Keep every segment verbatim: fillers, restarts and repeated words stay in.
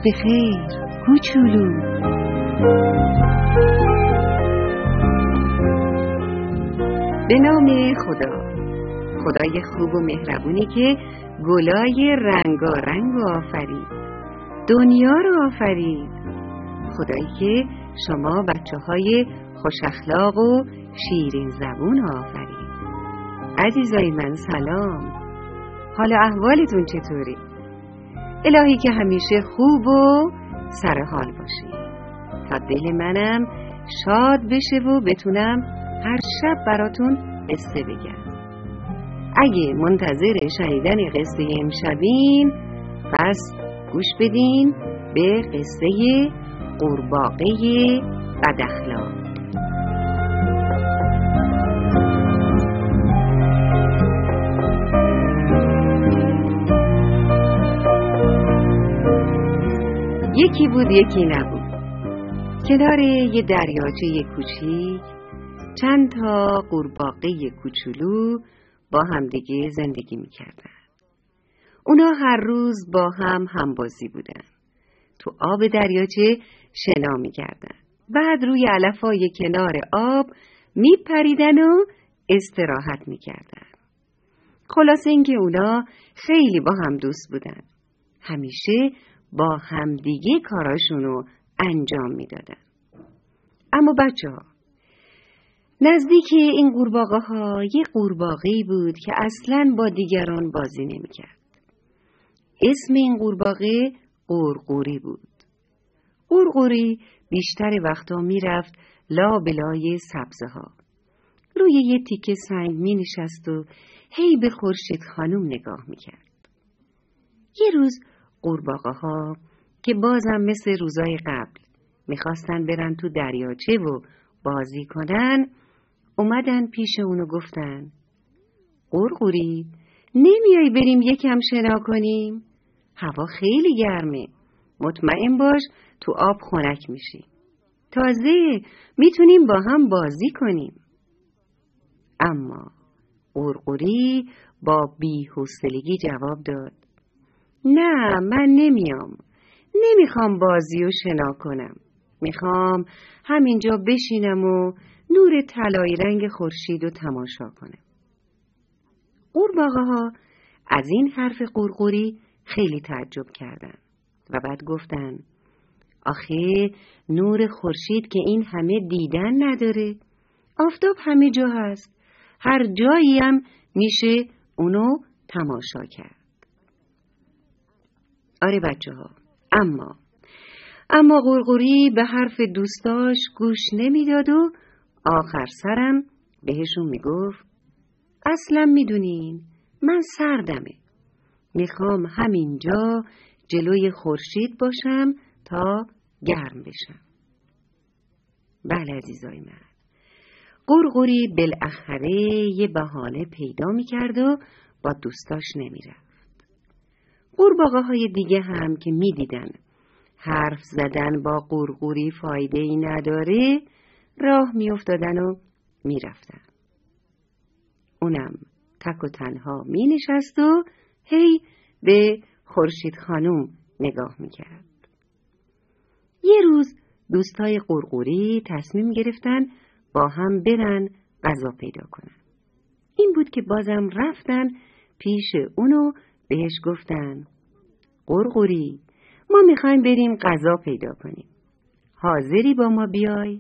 به خیر کوچولو. به نام خدا، خدای خوب و مهربونی که گلای رنگارنگ آفرید، دنیا رو آفرید، خدایی که شما بچه های خوش اخلاق و شیرین زبون آفرید. عزیزای من سلام، حال احوالتون چطوری؟ الهی که همیشه خوب و سرحال باشی تا دل منم شاد بشه و بتونم هر شب براتون قصه بگم. اگه منتظر شنیدن قصه امشبین، پس گوش بدین به قصه قورباغه بداخلاق. یکی بود یکی نبود. کنار یه دریاچه کوچیک چند تا قورباغه کوچولو با همدیگه زندگی میکردن. اونا هر روز با هم همبازی بودن. تو آب دریاچه شنا میکردن. بعد روی علفای کنار آب میپریدن و استراحت میکردن. خلاصه اینکه اونا خیلی با هم دوست بودن. همیشه با همدیگه کاراشونو انجام میدادن. اما بچه ها، نزدیک این قورباغه ها یه قورباغه‌ای بود که اصلاً با دیگران بازی نمی‌کرد. اسم این قورباغه قورقوری بود. قورقوری بیشتر وقتا میرفت لابلای سبزه ها. روی یه تیکه سنگ می نشست و هی به خورشید خانم نگاه می‌کرد. یه روز قورباغه ها که بازم مثل روزای قبل میخواستن برن تو دریاچه و بازی کنن، اومدن پیش اونو گفتن: قورقوری، نمیای بریم یکم شنا کنیم؟ هوا خیلی گرمه، مطمئن باش تو آب خنک میشی، تازه میتونیم با هم بازی کنیم. اما قورقوری با بی‌حوصلگی جواب داد: نه، من نمیام. نمیخوام بازی و شنا کنم. میخوام همینجا بشینم و نور طلایی رنگ خورشید رو تماشا کنم. قورباغه ها از این حرف قورقوری خیلی تعجب کردن و بعد گفتن: آخه نور خورشید که این همه دیدن نداره. آفتاب همه جا هست. هر جایی هم میشه اونو تماشا کرد. آره بچه ها، اما اما قورقوری به حرف دوستاش گوش نمیداد و آخر سرم بهشون میگفت: اصلا میدونین من سردمه، میخوام همینجا جلوی خورشید باشم تا گرم بشم. بله عزیزای من، قورقوری بالاخره یه بهانه پیدا میکرد و با دوستاش نمیرفت. قورباغه های دیگه هم که میدیدن حرف زدن با قورقوری فایده ای نداره، راه میافتادن و میرفتن. اونم تک و تنها می نشست و هی به خورشید خانم نگاه میکرد. یه روز دوستای قورقوری تصمیم گرفتن با هم برن غذا پیدا کنن. این بود که بازم رفتن پیش اونو بهش گفتن: قورقوری، ما میخوایم بریم غذا پیدا کنیم، حاضری با ما بیای؟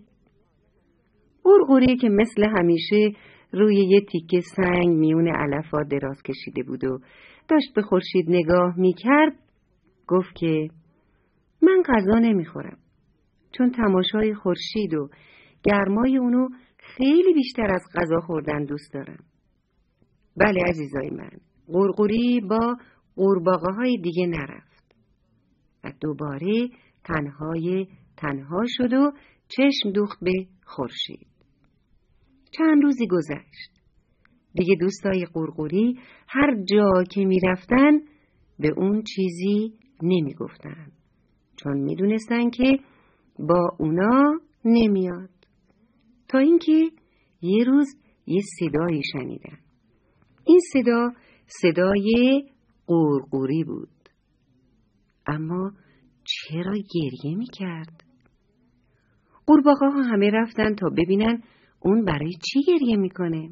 قورقوری که مثل همیشه روی یه تیکه سنگ میون علفا دراز کشیده بود و داشت به خورشید نگاه میکرد، گفت که من غذا نمیخورم، چون تماشای خورشید و گرمای اونو خیلی بیشتر از غذا خوردن دوست دارم. بله عزیزای من، قورقوری با قورباغه های دیگه نرفت و دوباره تنهای تنها شد و چشم دوخت به خورشید. چند روزی گذشت. دیگه دوستای قورقوری هر جا که می رفتن به اون چیزی نمی گفتن، چون می دونستن که با اونا نمیاد. تا اینکه یه روز یه صدایی شنیدن. این صدا صدای قورقوری بود، اما چرا گریه میکرد؟ قورباغه ها همه رفتن تا ببینن اون برای چی گریه میکنه.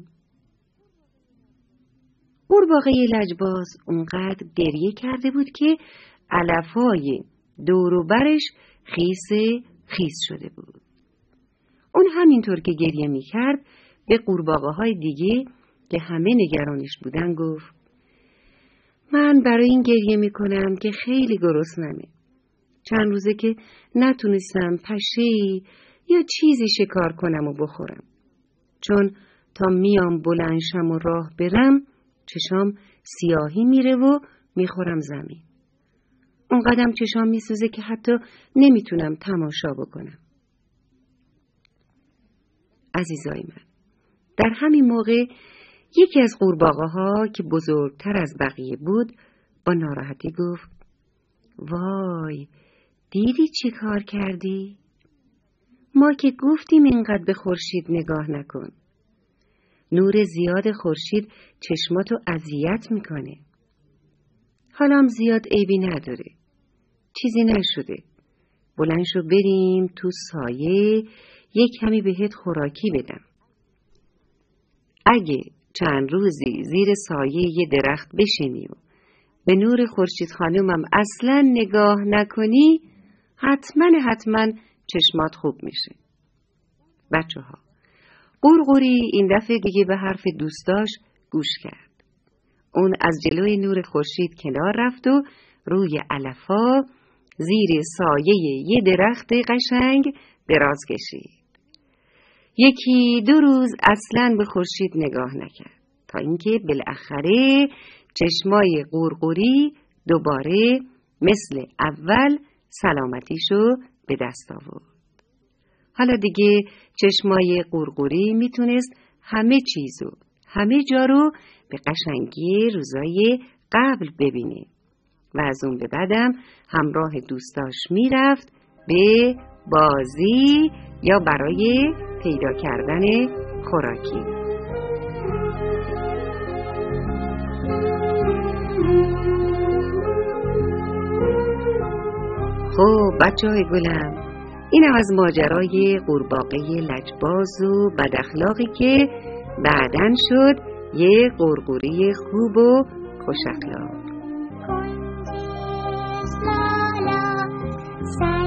قورباغه لجباز اونقدر گریه کرده بود که علفای دور و برش خیس خیس شده بود. اون همینطور که گریه میکرد به قورباغه های دیگه که همه نگرانش بودن گفت: من برای این گریه میکنم که خیلی گرسنمه. چند روزه که نتونستم پشه‌ای یا چیزی شکار کنم و بخورم. چون تا میام بلندشم و راه برم چشام سیاهی میره و میخورم زمین. اونقدرم چشام میسوزه که حتی نمیتونم تماشا بکنم. عزیزای من، در همین موقع یکی از قورباغه ها که بزرگتر از بقیه بود با ناراحتی گفت: وای، دیدی چی کار کردی؟ ما که گفتیم اینقدر به خورشید نگاه نکن. نور زیاد خورشید چشماتو اذیت میکنه. حالا هم زیاد عیبی نداره. چیزی نشده. بلند شو بریم تو سایه یک کمی بهت خوراکی بدم. اگه چند روزی زیر سایه یه درخت بشینی و به نور خورشید خانومم اصلا نگاه نکنی، حتما حتما چشمات خوب میشه. بچه ها، قورقوری این دفعه دیگه به حرف دوستاش گوش کرد. اون از جلوی نور خورشید کنار رفت و روی علفا زیر سایه یه درخت قشنگ دراز کشید. یکی دو روز اصلاً به خورشید نگاه نکرد تا اینکه بالاخره چشمای قورقوری دوباره مثل اول سلامتیشو به دست آورد. حالا دیگه چشمای قورقوری میتونست همه چیزو، همه جا رو به قشنگی روزای قبل ببینه و از اون به بعدم همراه دوستاش میرفت به بازی یا برای پیدا کردن خوراکی. خب بچه های گلم، اینم از ماجرای قورباغه لجباز و بداخلاقی که بعدن شد یه قورقوری خوب و خوش اخلاق.